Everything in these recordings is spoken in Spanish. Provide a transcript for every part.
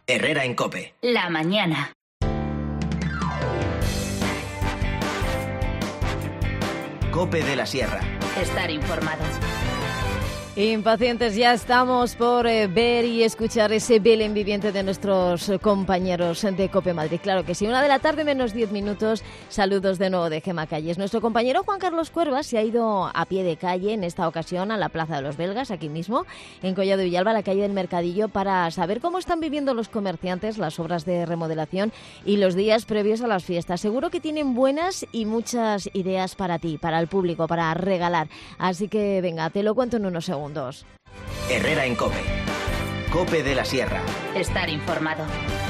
Herrera en COPE. La mañana. COPE de la Sierra. Estar informado. Impacientes ya estamos por ver y escuchar ese Belén viviente de nuestros compañeros de COPE Madrid. Claro que sí, 1:00 menos 10 minutos. Saludos de nuevo de Gemma Calles. Nuestro compañero Juan Carlos Cuervas se ha ido a pie de calle en esta ocasión a la Plaza de los Belgas, aquí mismo, en Collado Villalba, la calle del Mercadillo, para saber cómo están viviendo los comerciantes las obras de remodelación y los días previos a las fiestas. Seguro que tienen buenas y muchas ideas para ti, para el público, para regalar. Así que venga, te lo cuento en unos segundos. Herrera en COPE. COPE de la Sierra. Estar informado.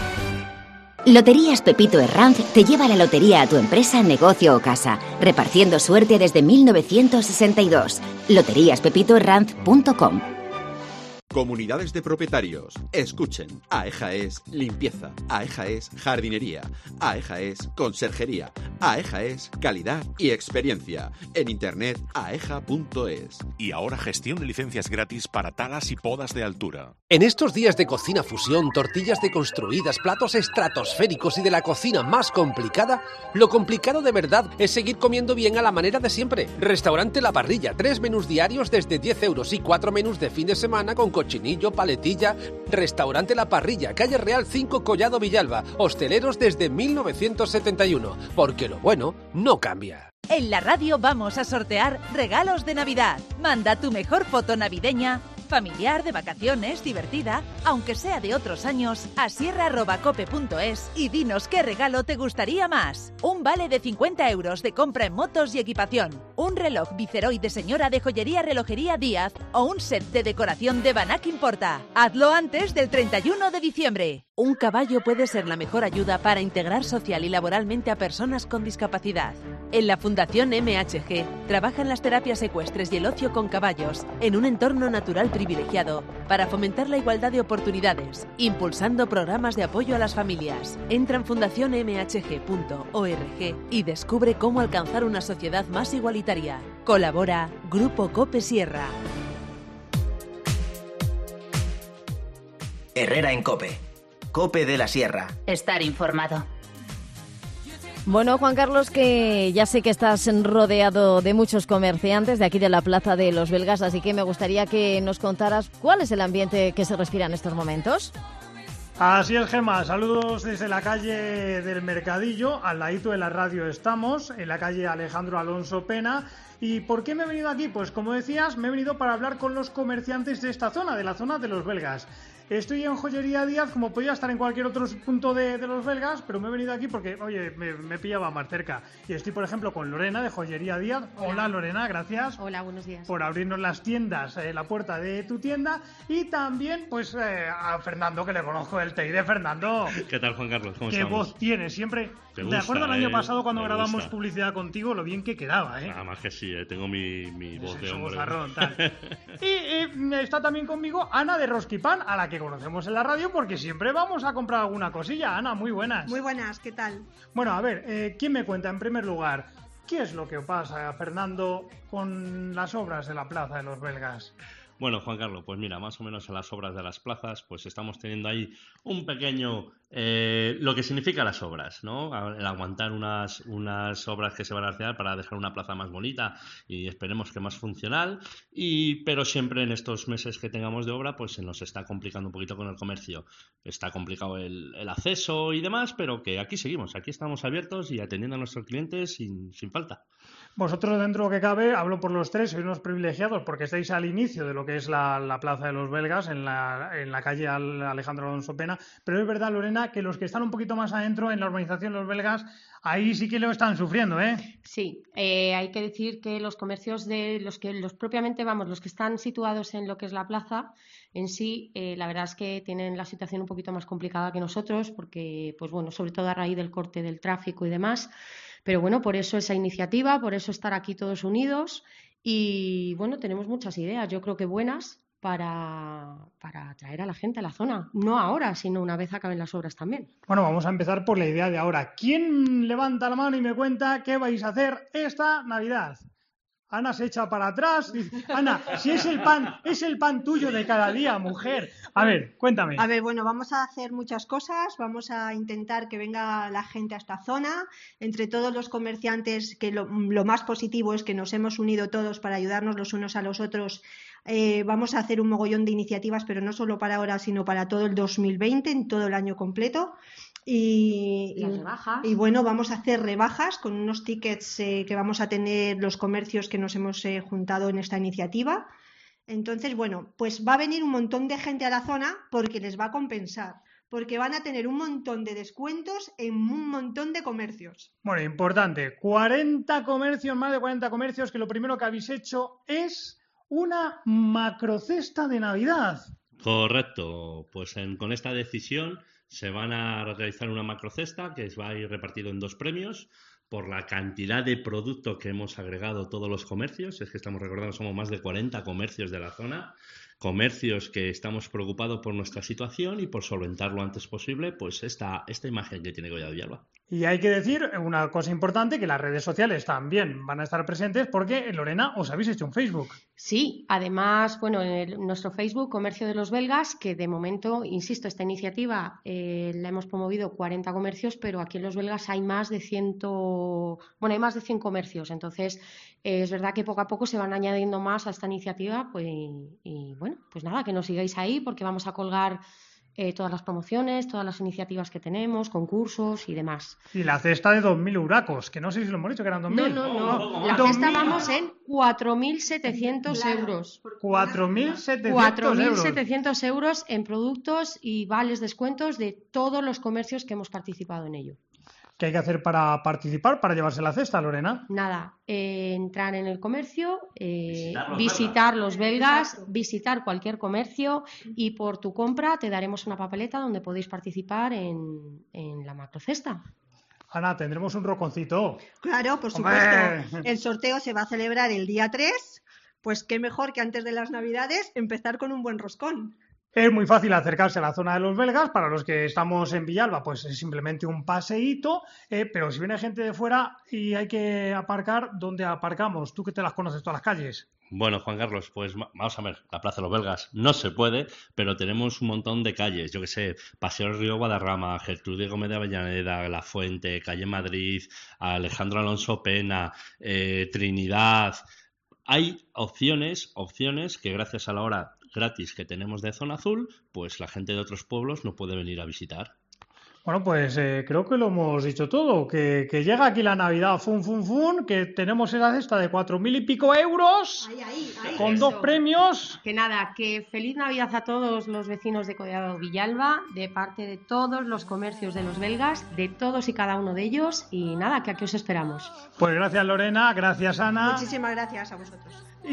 Loterías Pepito Herranz te lleva la lotería a tu empresa, negocio o casa, repartiendo suerte desde 1962. loteríaspepitoherranz.com. Comunidades de propietarios, escuchen. AEJA es limpieza, AEJA es jardinería, AEJA es conserjería, AEJA es calidad y experiencia. En internet aeja.es. Y ahora gestión de licencias gratis para talas y podas de altura. En estos días de cocina fusión, tortillas deconstruidas, platos estratosféricos y de la cocina más complicada, lo complicado de verdad es seguir comiendo bien a la manera de siempre. Restaurante La Parrilla, 3 menús diarios desde 10 euros y 4 menús de fin de semana con cochinillo, paletilla. Restaurante La Parrilla, calle Real 5, Collado Villalba. Hosteleros desde 1971, porque lo bueno no cambia. En la radio vamos a sortear regalos de Navidad. Manda tu mejor foto navideña, familiar, de vacaciones, divertida, aunque sea de otros años, a sierra@cope.es y dinos qué regalo te gustaría más. Un vale de 50 euros de compra en motos y equipación, un reloj Viceroy de señora de joyería Relojería Díaz o un set de decoración de Banac Importa. Hazlo antes del 31 de diciembre. Un caballo puede ser la mejor ayuda para integrar social y laboralmente a personas con discapacidad. En la Fundación MHG trabajan las terapias ecuestres y el ocio con caballos en un entorno natural privilegiado para fomentar la igualdad de oportunidades, impulsando programas de apoyo a las familias. Entra en fundacionmhg.org y descubre cómo alcanzar una sociedad más igualitaria. Colabora Grupo COPE Sierra. Herrera en COPE. COPE de la Sierra. Estar informado. Bueno, Juan Carlos, que ya sé que estás rodeado de muchos comerciantes de aquí de la Plaza de los Belgas, así que me gustaría que nos contaras cuál es el ambiente que se respira en estos momentos. Así es, Gemma. Saludos desde la calle del Mercadillo, al ladito de la radio estamos, en la calle Alejandro Alonso Pena. ¿Y por qué me he venido aquí? Pues como decías, me he venido para hablar con los comerciantes de esta zona, de la zona de los Belgas. Estoy en Joyería Díaz, como podía estar en cualquier otro punto de los Belgas, pero me he venido aquí porque, oye, me pillaba más cerca. Y estoy, por ejemplo, con Lorena de Joyería Díaz. Hola Lorena, gracias. Hola, buenos días. Por abrirnos las tiendas, la puerta de tu tienda. Y también, pues, a Fernando, que le conozco el TI de Fernando. ¿Qué tal, Juan Carlos? ¿Cómo ¿Qué estamos? voz tienes siempre? ¿Te ¿Te acuerdas el año pasado cuando me grabamos gusta. publicidad contigo? Lo bien que quedaba, ¿eh? Nada más que sí, tengo mi voz de hombre. Bozarrón, tal. Y está también conmigo Ana de Rosquipan, a la que conocemos en la radio porque siempre vamos a comprar alguna cosilla. Ana, muy buenas. Muy buenas, ¿qué tal? Bueno, a ver, ¿quién me cuenta en primer lugar qué es lo que pasa, Fernando, con las obras de la Plaza de los Belgas? Bueno, Juan Carlos, pues mira, más o menos en las obras de las plazas, pues estamos teniendo ahí un pequeño, lo que significa las obras, ¿no? El aguantar unas obras que se van a hacer para dejar una plaza más bonita y esperemos que más funcional, pero siempre en estos meses que tengamos de obra, pues se nos está complicando un poquito con el comercio. Está complicado el acceso y demás, pero que aquí seguimos, aquí estamos abiertos y atendiendo a nuestros clientes sin falta. Vosotros, dentro de lo que cabe, hablo por los tres, sois unos privilegiados porque estáis al inicio de lo que es la Plaza de los Belgas, en la calle Alejandro Alonso Pena, pero es verdad, Lorena, que los que están un poquito más adentro en la urbanización Los Belgas, ahí sí que lo están sufriendo, ¿eh? Sí, hay que decir que los comercios de los que están situados en lo que es la plaza en sí, la verdad es que tienen la situación un poquito más complicada que nosotros porque, pues bueno, sobre todo a raíz del corte del tráfico y demás. Pero bueno, por eso esa iniciativa, por eso estar aquí todos unidos y bueno, tenemos muchas ideas, yo creo que buenas para atraer a la gente a la zona. No ahora, sino una vez acaben las obras también. Bueno, vamos a empezar por la idea de ahora. ¿Quién levanta la mano y me cuenta qué vais a hacer esta Navidad? Ana se echa para atrás. Dice, Ana, si es el pan tuyo de cada día, mujer. A ver, cuéntame. A ver, bueno, vamos a hacer muchas cosas. Vamos a intentar que venga la gente a esta zona. Entre todos los comerciantes, que lo más positivo es que nos hemos unido todos para ayudarnos los unos a los otros. Vamos a hacer un mogollón de iniciativas, pero no solo para ahora, sino para todo el 2020, en todo el año completo. Y bueno, vamos a hacer rebajas con unos tickets que vamos a tener los comercios que nos hemos juntado en esta iniciativa. Entonces, bueno, pues va a venir un montón de gente a la zona porque les va a compensar, porque van a tener un montón de descuentos en un montón de comercios. Bueno, importante, 40 comercios, más de 40 comercios, que lo primero que habéis hecho es una macrocesta de Navidad. Correcto, pues con esta decisión se van a realizar una macrocesta que va a ir repartido en 2 premios por la cantidad de producto que hemos agregado todos los comercios. Es que estamos recordando, somos más de 40 comercios de la zona, comercios que estamos preocupados por nuestra situación y por solventar lo antes posible pues esta imagen que tiene Collado Villalba. Y hay que decir una cosa importante, que las redes sociales también van a estar presentes porque, Lorena, os habéis hecho un Facebook. Sí, además, bueno, en nuestro Facebook, Comercio de los Belgas, que de momento, insisto, esta iniciativa la hemos promovido 40 comercios, pero aquí en los Belgas hay más de 100 comercios. Entonces, es verdad que poco a poco se van añadiendo más a esta iniciativa, pues, y bueno, pues nada, que nos sigáis ahí porque vamos a colgar todas las promociones, todas las iniciativas que tenemos, concursos y demás. Y la cesta de 2.000 huracos, que no sé si lo hemos dicho que eran 2.000. No. La cesta vamos en 4.700 euros. 4.700 euros en productos y vales descuentos de todos los comercios que hemos participado en ello. ¿Qué hay que hacer para participar, para llevarse la cesta, Lorena? Nada, entrar en el comercio, visitar los belgas, visitar cualquier comercio y por tu compra te daremos una papeleta donde podéis participar en la macrocesta. Ana, tendremos un roconcito. Claro, por supuesto. El sorteo se va a celebrar el día 3, pues qué mejor que antes de las Navidades empezar con un buen roscón. Es muy fácil acercarse a la zona de los belgas. Para los que estamos en Villalba, pues es simplemente un paseíto. Pero si viene gente de fuera y hay que aparcar, ¿dónde aparcamos? Tú que te las conoces todas las calles. Bueno, Juan Carlos, pues vamos a ver, la Plaza de los Belgas no se puede, pero tenemos un montón de calles, yo que sé, Paseo del Río Guadarrama, Gertrudis Gómez de Avellaneda, La Fuente, Calle Madrid, Alejandro Alonso Pena, Trinidad. Hay opciones que gracias a la hora gratis que tenemos de Zona Azul, pues la gente de otros pueblos no puede venir a visitar. Bueno, pues creo que lo hemos dicho todo, que llega aquí la Navidad, que tenemos esa cesta de 4.000 y pico euros, con eso. 2 premios. Que nada, que feliz Navidad a todos los vecinos de Collado Villalba, de parte de todos los comercios de los belgas, de todos y cada uno de ellos, y nada, que aquí os esperamos. Pues gracias Lorena, gracias Ana. Muchísimas gracias a vosotros.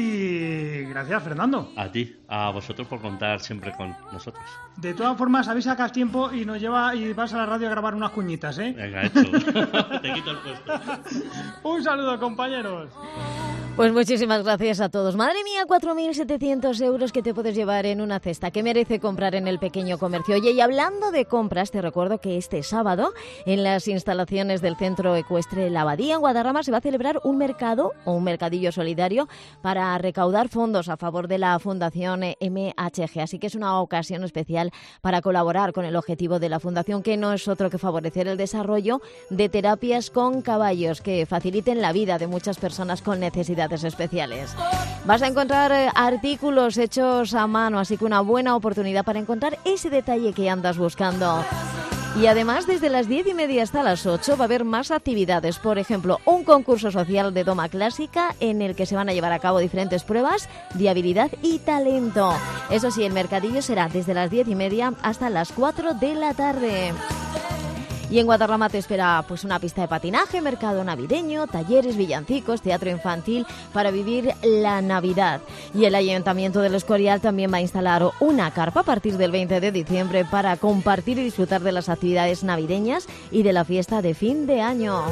Y gracias Fernando. A ti, a vosotros por contar siempre con nosotros. De todas formas, habéis sacado tiempo y nos lleva y vas a la radio a grabar unas cuñitas, ¿eh? Venga, hecho. Te quito el puesto. Un saludo, compañeros. Pues muchísimas gracias a todos. Madre mía, 4.700 euros que te puedes llevar en una cesta. ¿Qué merece comprar en el pequeño comercio? Oye, y hablando de compras, te recuerdo que este sábado, en las instalaciones del Centro Ecuestre La Abadía, en Guadarrama, se va a celebrar un mercado o un mercadillo solidario para recaudar fondos a favor de la Fundación MHG. Así que es una ocasión especial para colaborar con el objetivo de la Fundación, que no es otro que favorecer el desarrollo de terapias con caballos que faciliten la vida de muchas personas con necesidades especiales. Vas a encontrar artículos hechos a mano, así que una buena oportunidad para encontrar ese detalle que andas buscando. Y además, desde las 10:30 hasta las 8 va a haber más actividades. Por ejemplo, un concurso social de doma clásica en el que se van a llevar a cabo diferentes pruebas de habilidad y talento. Eso sí, el mercadillo será desde las 10:30 hasta las 4 de la tarde. Y en Guadarrama te espera pues una pista de patinaje, mercado navideño, talleres, villancicos, teatro infantil para vivir la Navidad. Y el Ayuntamiento del Escorial también va a instalar una carpa a partir del 20 de diciembre para compartir y disfrutar de las actividades navideñas y de la fiesta de fin de año.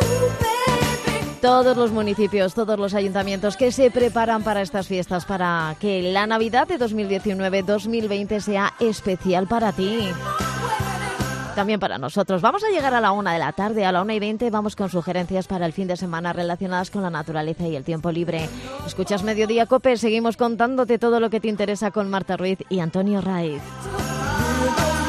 Todos los municipios, todos los ayuntamientos que se preparan para estas fiestas, para que la Navidad de 2019-2020 sea especial para ti. También para nosotros. Vamos a llegar a la 1 de la tarde, a la 1:20 vamos con sugerencias para el fin de semana relacionadas con la naturaleza y el tiempo libre. Escuchas Mediodía Cope, seguimos contándote todo lo que te interesa con Marta Ruiz y Antonio Raiz.